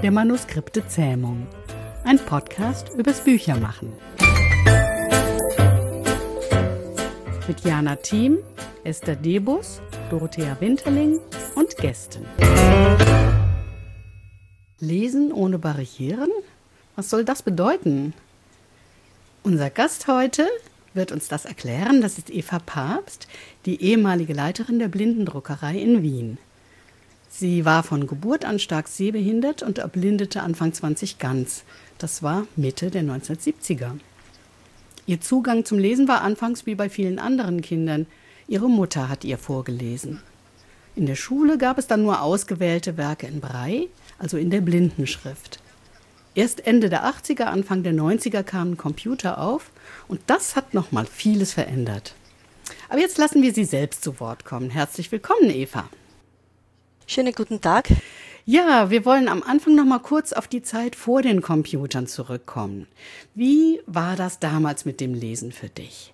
der Manuskripte-Zähmung. Ein Podcast übers Büchermachen. Mit Jana Thiem, Esther Debus, Dorothea Winterling und Gästen. Lesen ohne Barrieren? Was soll das bedeuten? Unser Gast heute wird uns das erklären. Das ist Eva Pabst, die ehemalige Leiterin der Blindendruckerei in Wien. Sie war von Geburt an stark sehbehindert und erblindete Anfang 20 ganz. Das war Mitte der 1970er. Ihr Zugang zum Lesen war anfangs wie bei vielen anderen Kindern. Ihre Mutter hat ihr vorgelesen. In der Schule gab es dann nur ausgewählte Werke in Braille, also in der Blindenschrift. Erst Ende der 80er, Anfang der 90er kamen Computer auf und das hat nochmal vieles verändert. Aber jetzt lassen wir Sie selbst zu Wort kommen. Herzlich willkommen, Eva. Schönen guten Tag. Ja, wir wollen am Anfang noch mal kurz auf die Zeit vor den Computern zurückkommen. Wie war das damals mit dem Lesen für dich?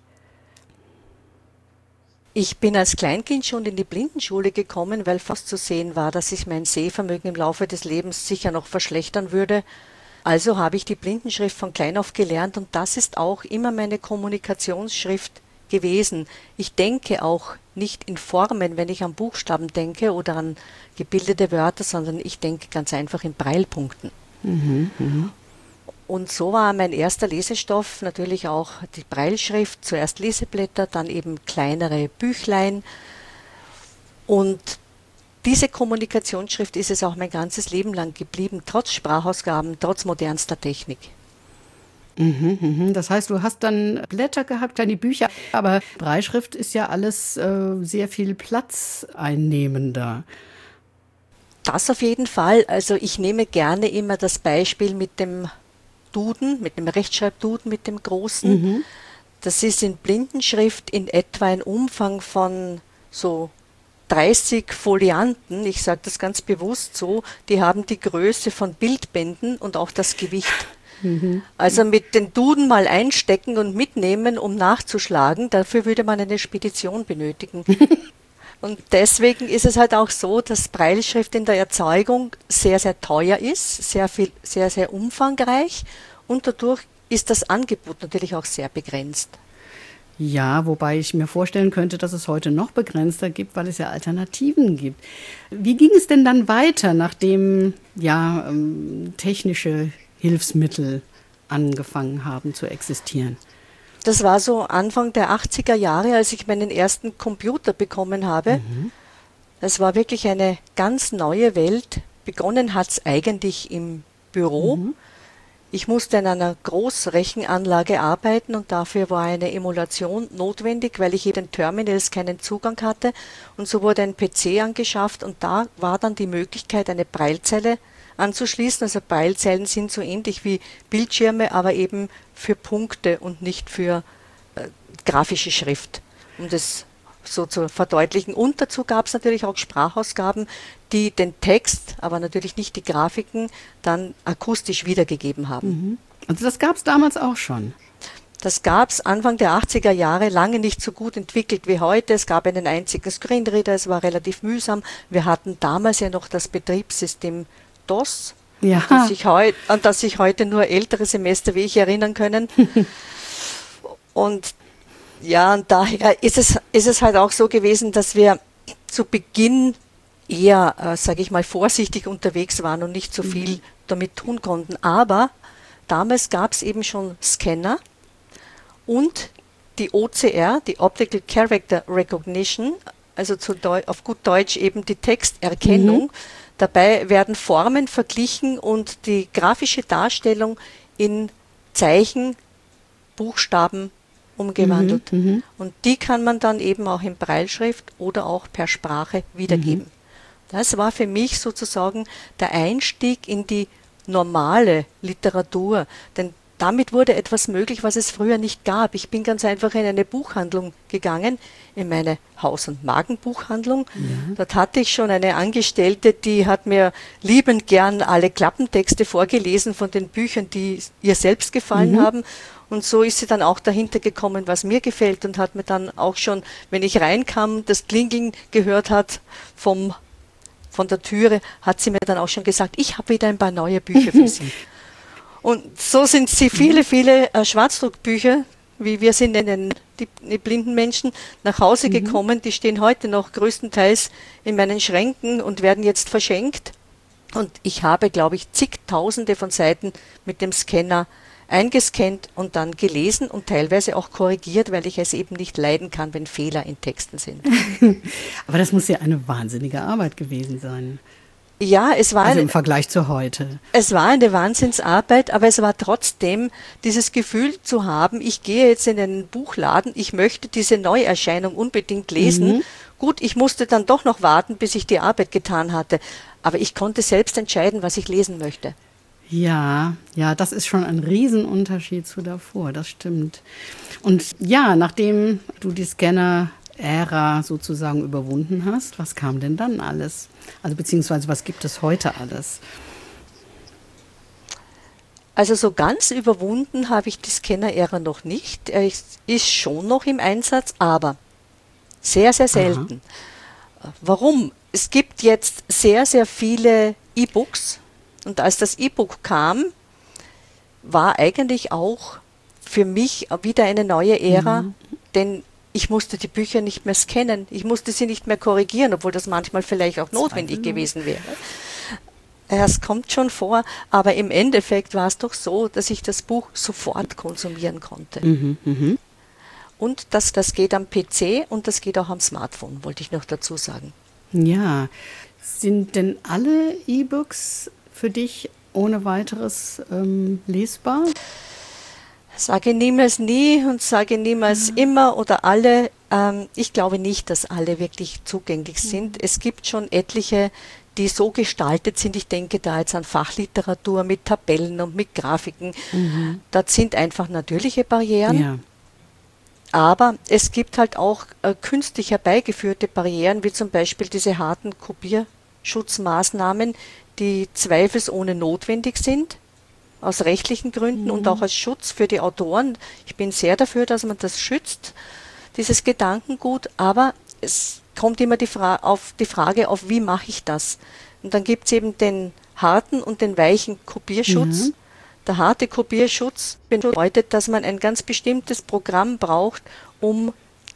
Ich bin als Kleinkind schon in die Blindenschule gekommen, weil fast zu sehen war, dass sich mein Sehvermögen im Laufe des Lebens sicher noch verschlechtern würde. Also habe ich die Blindenschrift von klein auf gelernt und das ist auch immer meine Kommunikationsschrift gewesen. Ich denke auch nicht in Formen, wenn ich an Buchstaben denke oder an gebildete Wörter, sondern ich denke ganz einfach in Breilpunkten. Und so war mein erster Lesestoff natürlich auch die Breilschrift, zuerst Leseblätter, dann eben kleinere Büchlein. Und diese Kommunikationsschrift ist es auch mein ganzes Leben lang geblieben, trotz Sprachausgaben, trotz modernster Technik. Das heißt, du hast dann Blätter gehabt, kleine Bücher, aber Breilschrift ist ja alles sehr viel platzeinnehmender. Das auf jeden Fall. Also ich nehme gerne immer das Beispiel mit dem Duden, mit dem Rechtschreibduden, mit dem großen. Das ist in Blindenschrift in etwa ein Umfang von so 30 Folianten. Ich sage das ganz bewusst so. Die haben die Größe von Bildbänden und auch das Gewicht. Also mit den Duden mal einstecken und mitnehmen, um nachzuschlagen, dafür würde man eine Spedition benötigen. Und deswegen ist es halt auch so, dass Breilschrift in der Erzeugung sehr, sehr teuer ist, sehr umfangreich und dadurch ist das Angebot natürlich auch sehr begrenzt. Ja, wobei ich mir vorstellen könnte, dass es heute noch begrenzter gibt, weil es ja Alternativen gibt. Wie ging es denn dann weiter, nachdem technische Hilfsmittel angefangen haben zu existieren? Das war so Anfang der 80er Jahre, als ich meinen ersten Computer bekommen habe. Das war wirklich eine ganz neue Welt. Begonnen hat es eigentlich im Büro. Ich musste in einer Großrechenanlage arbeiten und dafür war eine Emulation notwendig, weil ich eben Terminals keinen Zugang hatte. Und so wurde ein PC angeschafft und da war dann die Möglichkeit, eine Braillezelle anzuschließen. Also Braillezellen sind so ähnlich wie Bildschirme, aber eben für Punkte und nicht für grafische Schrift, um das so zu verdeutlichen. Und dazu gab es natürlich auch Sprachausgaben, die den Text, aber natürlich nicht die Grafiken, dann akustisch wiedergegeben haben. Also das gab es damals auch schon? Das gab es Anfang der 80er Jahre, lange nicht so gut entwickelt wie heute. Es gab einen einzigen Screenreader, es war relativ mühsam. Wir hatten damals ja noch das Betriebssystem DOS, an das sich heute nur ältere Semester wie ich erinnern können. Und ja, und daher ist es halt auch so gewesen, dass wir zu Beginn eher, sage ich mal, vorsichtig unterwegs waren und nicht so viel damit tun konnten. Aber damals gab es eben schon Scanner und die OCR, die Optical Character Recognition, also auf gut Deutsch eben die Texterkennung. Dabei werden Formen verglichen und die grafische Darstellung in Zeichen, Buchstaben umgewandelt. Und die kann man dann eben auch in Breilschrift oder auch per Sprache wiedergeben. Das war für mich sozusagen der Einstieg in die normale Literatur, denn damit wurde etwas möglich, was es früher nicht gab. Ich bin ganz einfach in eine Buchhandlung gegangen, in meine Haus- und Magenbuchhandlung. Dort hatte ich schon eine Angestellte, die hat mir liebend gern alle Klappentexte vorgelesen von den Büchern, die ihr selbst gefallen haben. Und so ist sie dann auch dahinter gekommen, was mir gefällt und hat mir dann auch schon, wenn ich reinkam, das Klingeln gehört hat vom von der Türe hat sie mir dann auch schon gesagt, ich habe wieder ein paar neue Bücher für Sie. Und so sind sie viele Schwarzdruckbücher, wie wir sind die blinden Menschen, nach Hause gekommen. Die stehen heute noch größtenteils in meinen Schränken und werden jetzt verschenkt. Und ich habe, glaube ich, zigtausende von Seiten mit dem Scanner eingescannt und dann gelesen und teilweise auch korrigiert, weil ich es eben nicht leiden kann, wenn Fehler in Texten sind. Aber das muss ja eine wahnsinnige Arbeit gewesen sein. Ja, es war also im Vergleich zu heute. Es war eine Wahnsinnsarbeit, aber es war trotzdem dieses Gefühl zu haben, ich gehe jetzt in einen Buchladen, ich möchte diese Neuerscheinung unbedingt lesen. Gut, ich musste dann doch noch warten, bis ich die Arbeit getan hatte, aber ich konnte selbst entscheiden, was ich lesen möchte. Ja, das ist schon ein Riesenunterschied zu davor, das stimmt. Und ja, nachdem du die Scanner-Ära sozusagen überwunden hast, was kam denn dann alles? Also beziehungsweise was gibt es heute alles? Also so ganz überwunden habe ich die Scanner-Ära noch nicht. Er ist schon noch im Einsatz, aber sehr, sehr selten. Aha. Warum? Es gibt jetzt sehr, sehr viele E-Books. Und als das E-Book kam, war eigentlich auch für mich wieder eine neue Ära, denn ich musste die Bücher nicht mehr scannen, ich musste sie nicht mehr korrigieren, obwohl das manchmal vielleicht auch notwendig gewesen wäre. Es kommt schon vor, aber im Endeffekt war es doch so, dass ich das Buch sofort konsumieren konnte. Und das geht am PC und das geht auch am Smartphone, wollte ich noch dazu sagen. Ja, sind denn alle E-Books für dich ohne weiteres lesbar? Sage niemals nie und sage niemals immer oder alle. Ich glaube nicht, dass alle wirklich zugänglich sind. Es gibt schon etliche, die so gestaltet sind. Ich denke da jetzt an Fachliteratur mit Tabellen und mit Grafiken. Das sind einfach natürliche Barrieren. Ja. Aber es gibt halt auch künstlich herbeigeführte Barrieren, wie zum Beispiel diese harten Kopierschutzmaßnahmen, die zweifelsohne notwendig sind, aus rechtlichen Gründen und auch als Schutz für die Autoren. Ich bin sehr dafür, dass man das schützt, dieses Gedankengut, aber es kommt immer die Frage auf, wie mache ich das? Und dann gibt es eben den harten und den weichen Kopierschutz. Der harte Kopierschutz bedeutet, dass man ein ganz bestimmtes Programm braucht, um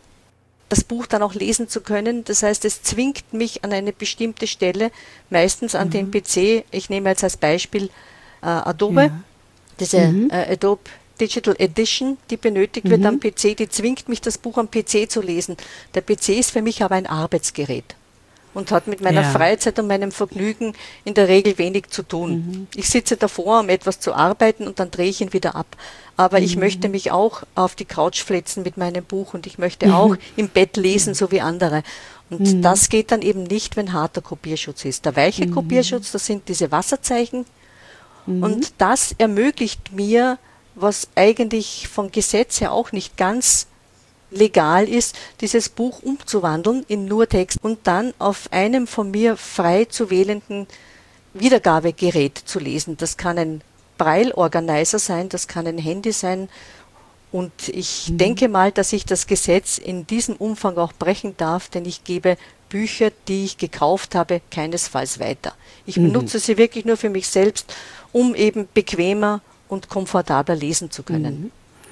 das Buch dann auch lesen zu können. Das heißt, es zwingt mich an eine bestimmte Stelle, meistens an den PC. Ich nehme jetzt als Beispiel Adobe, diese Adobe Digital Edition, die benötigt wird am PC, die zwingt mich, das Buch am PC zu lesen. Der PC ist für mich aber ein Arbeitsgerät und hat mit meiner Freizeit und meinem Vergnügen in der Regel wenig zu tun. Ich sitze davor, um etwas zu arbeiten und dann drehe ich ihn wieder ab. Aber ich möchte mich auch auf die Couch flitzen mit meinem Buch und ich möchte auch im Bett lesen, so wie andere. Und das geht dann eben nicht, wenn harter Kopierschutz ist. Der weiche Kopierschutz, das sind diese Wasserzeichen. Und das ermöglicht mir, was eigentlich vom Gesetz her auch nicht ganz legal ist, dieses Buch umzuwandeln in nur Text und dann auf einem von mir frei zu wählenden Wiedergabegerät zu lesen. Das kann ein Braille-Organizer sein, das kann ein Handy sein. Und ich denke mal, dass ich das Gesetz in diesem Umfang auch brechen darf, denn ich gebe Bücher, die ich gekauft habe, keinesfalls weiter. Ich benutze sie wirklich nur für mich selbst, um eben bequemer und komfortabler lesen zu können.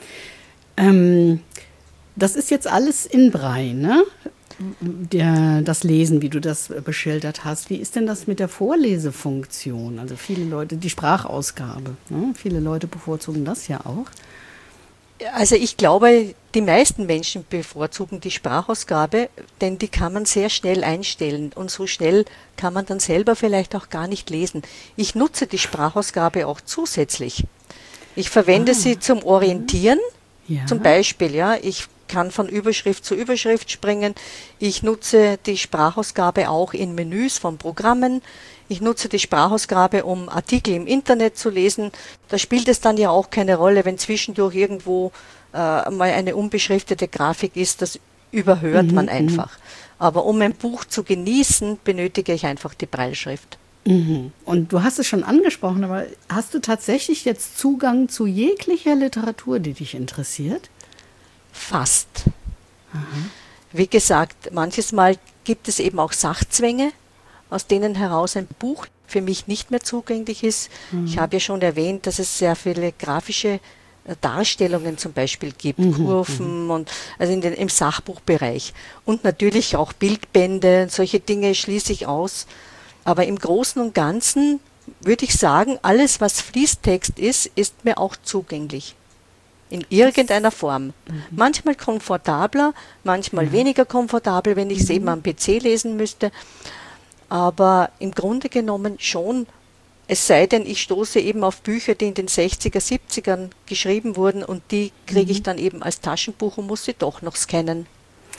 Das ist jetzt alles in Braille, ne? Das Lesen, wie du das beschildert hast. Wie ist denn das mit der Vorlesefunktion? Also viele Leute, die Sprachausgabe, ne? Viele Leute bevorzugen das ja auch. Also ich glaube, die meisten Menschen bevorzugen die Sprachausgabe, denn die kann man sehr schnell einstellen und so schnell kann man dann selber vielleicht auch gar nicht lesen. Ich nutze die Sprachausgabe auch zusätzlich. Ich verwende sie zum Orientieren, zum Beispiel, ich kann von Überschrift zu Überschrift springen. Ich nutze die Sprachausgabe auch in Menüs von Programmen. Ich nutze die Sprachausgabe, um Artikel im Internet zu lesen. Da spielt es dann ja auch keine Rolle, wenn zwischendurch irgendwo mal eine unbeschriftete Grafik ist. Das überhört man einfach. Aber um ein Buch zu genießen, benötige ich einfach die Brailleschrift. Und du hast es schon angesprochen, aber hast du tatsächlich jetzt Zugang zu jeglicher Literatur, die dich interessiert? Fast. Wie gesagt, manches Mal gibt es eben auch Sachzwänge, aus denen heraus ein Buch für mich nicht mehr zugänglich ist. Ich habe ja schon erwähnt, dass es sehr viele grafische Darstellungen zum Beispiel gibt, Kurven und also im Sachbuchbereich. Und natürlich auch Bildbände, solche Dinge schließe ich aus. Aber im Großen und Ganzen würde ich sagen, alles, was Fließtext ist, ist mir auch zugänglich. In irgendeiner Form. Manchmal komfortabler, manchmal weniger komfortabel, wenn ich es eben am PC lesen müsste. Aber im Grunde genommen schon, es sei denn, ich stoße eben auf Bücher, die in den 60er, 70ern geschrieben wurden und die kriege ich dann eben als Taschenbuch und muss sie doch noch scannen.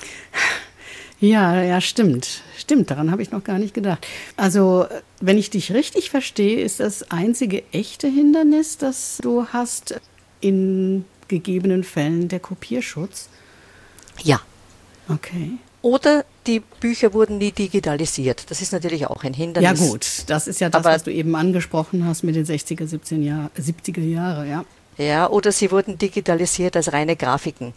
Ja, ja, stimmt. Stimmt, daran habe ich noch gar nicht gedacht. Also, wenn ich dich richtig verstehe, ist das einzige echte Hindernis, das du hast, in gegebenen Fällen der Kopierschutz? Ja. Okay. Oder die Bücher wurden nie digitalisiert. Das ist natürlich auch ein Hindernis. Ja gut, das ist ja das, was du eben angesprochen hast mit den 60er, 70er Jahre, ja. Ja, oder sie wurden digitalisiert als reine Grafiken.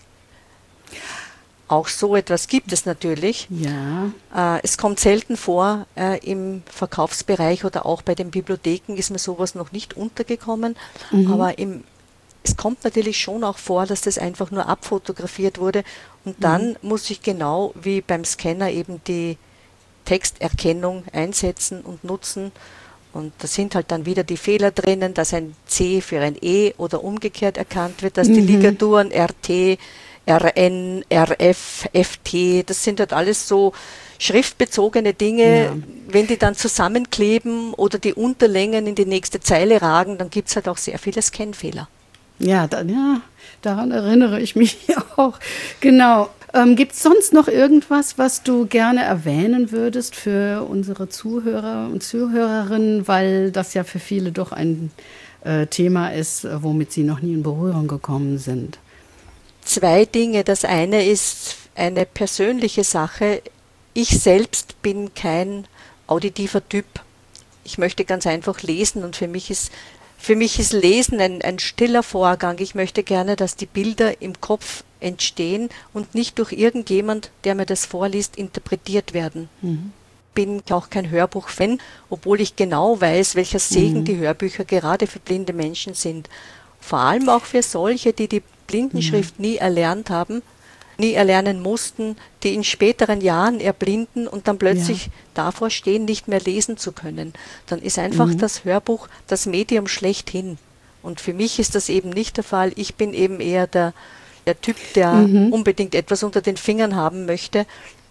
Auch so etwas gibt es natürlich. Ja. Es kommt selten vor, im Verkaufsbereich oder auch bei den Bibliotheken ist mir sowas noch nicht untergekommen. Aber es kommt natürlich schon auch vor, dass das einfach nur abfotografiert wurde und dann muss ich genau wie beim Scanner eben die Texterkennung einsetzen und nutzen und da sind halt dann wieder die Fehler drinnen, dass ein C für ein E oder umgekehrt erkannt wird, dass die Ligaturen RT, RN, RF, FT, das sind halt alles so schriftbezogene Dinge, ja. Wenn die dann zusammenkleben oder die Unterlängen in die nächste Zeile ragen, dann gibt es halt auch sehr viele Scanfehler. Ja, daran erinnere ich mich auch. Genau. Gibt es sonst noch irgendwas, was du gerne erwähnen würdest für unsere Zuhörer und Zuhörerinnen, weil das ja für viele doch ein Thema ist, womit sie noch nie in Berührung gekommen sind? 2 Dinge. Das eine ist eine persönliche Sache. Ich selbst bin kein auditiver Typ. Ich möchte ganz einfach lesen und für mich ist Lesen ein stiller Vorgang. Ich möchte gerne, dass die Bilder im Kopf entstehen und nicht durch irgendjemand, der mir das vorliest, interpretiert werden. Bin auch kein Hörbuch-Fan, obwohl ich genau weiß, welcher Segen die Hörbücher gerade für blinde Menschen sind. Vor allem auch für solche, die die Blindenschrift nie erlernt haben, nie erlernen mussten, die in späteren Jahren erblinden und dann plötzlich davor stehen, nicht mehr lesen zu können. Dann ist einfach das Hörbuch das Medium schlechthin. Und für mich ist das eben nicht der Fall. Ich bin eben eher der Typ, der unbedingt etwas unter den Fingern haben möchte.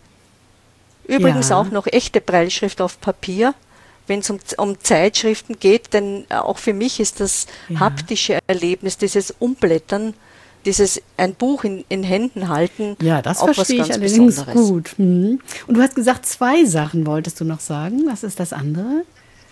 Übrigens auch noch echte Brailleschrift auf Papier, wenn es um Zeitschriften geht, denn auch für mich ist das haptische Erlebnis, dieses Umblättern, dieses ein Buch in Händen halten, ja, das auch verstehe was ganz ich allerdings Besonderes. gut. Und du hast gesagt, 2 Sachen wolltest du noch sagen. Was ist das andere?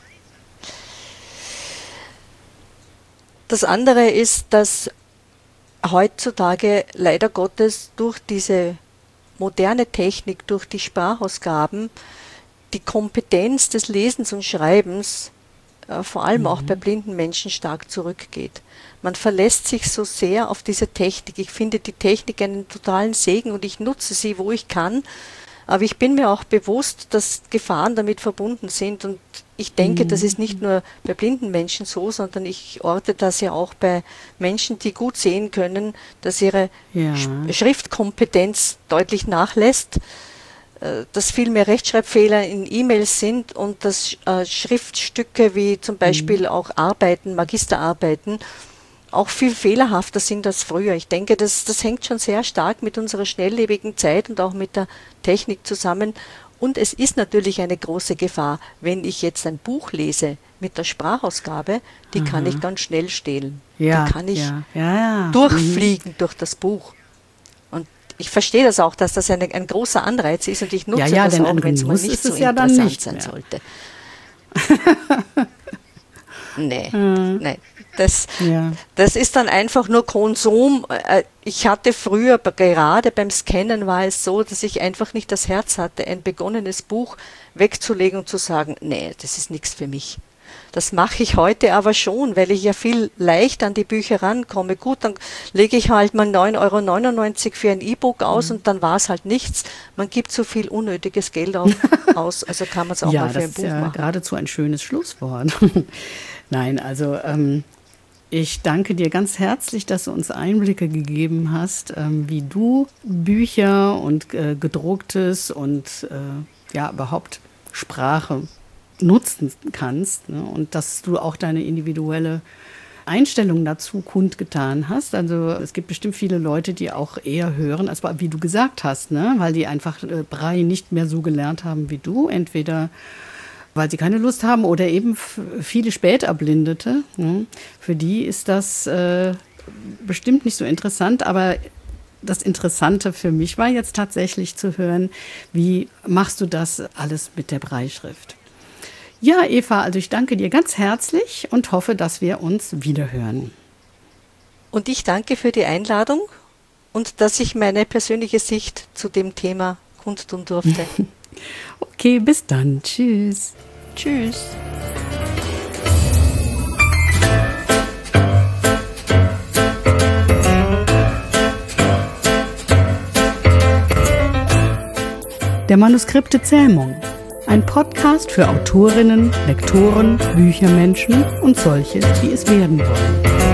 Das andere ist, dass heutzutage leider Gottes durch diese moderne Technik, durch die Sprachausgaben, die Kompetenz des Lesens und Schreibens vor allem auch bei blinden Menschen stark zurückgeht. Man verlässt sich so sehr auf diese Technik. Ich finde die Technik einen totalen Segen und ich nutze sie, wo ich kann. Aber ich bin mir auch bewusst, dass Gefahren damit verbunden sind und ich denke, das ist nicht nur bei blinden Menschen so, sondern ich orte das ja auch bei Menschen, die gut sehen können, dass ihre Schriftkompetenz deutlich nachlässt, dass viel mehr Rechtschreibfehler in E-Mails sind und dass Schriftstücke wie zum Beispiel auch Arbeiten, Magisterarbeiten, auch viel fehlerhafter sind als früher. Ich denke, das hängt schon sehr stark mit unserer schnelllebigen Zeit und auch mit der Technik zusammen. Und es ist natürlich eine große Gefahr, wenn ich jetzt ein Buch lese mit der Sprachausgabe, die kann ich ganz schnell stehlen. Die kann ich durchfliegen durch das Buch. Und ich verstehe das auch, dass das ein großer Anreiz ist und ich nutze das auch, wenn es mal nicht so interessant sein sollte. Nee. Das ist dann einfach nur Konsum. Ich hatte früher, gerade beim Scannen war es so, dass ich einfach nicht das Herz hatte, ein begonnenes Buch wegzulegen und zu sagen, nee, das ist nichts für mich. Das mache ich heute aber schon, weil ich ja viel leicht an die Bücher rankomme. Gut, dann lege ich halt mal 9,99 € für ein E-Book aus und dann war es halt nichts. Man gibt so viel unnötiges Geld aus, also kann man es auch mal für ein Buch machen. Ja, das ist ja geradezu ein schönes Schlusswort. Nein, also ich danke dir ganz herzlich, dass du uns Einblicke gegeben hast, wie du Bücher und gedrucktes und überhaupt Sprache nutzen kannst, ne? Und dass du auch deine individuelle Einstellung dazu kundgetan hast. Also es gibt bestimmt viele Leute, die auch eher hören, als wie du gesagt hast, ne? Weil die einfach Braille nicht mehr so gelernt haben wie du, entweder weil sie keine Lust haben oder eben viele Späterblindete. Ne? Für die ist das bestimmt nicht so interessant, aber das Interessante für mich war jetzt tatsächlich zu hören, wie machst du das alles mit der Brailleschrift? Ja, Eva, also ich danke dir ganz herzlich und hoffe, dass wir uns wiederhören. Und ich danke für die Einladung und dass ich meine persönliche Sicht zu dem Thema kundtun durfte. Okay, bis dann. Tschüss. Tschüss. Der Manuskripte Zähmung. Ein Podcast für Autorinnen, Lektoren, Büchermenschen und solche, die es werden wollen.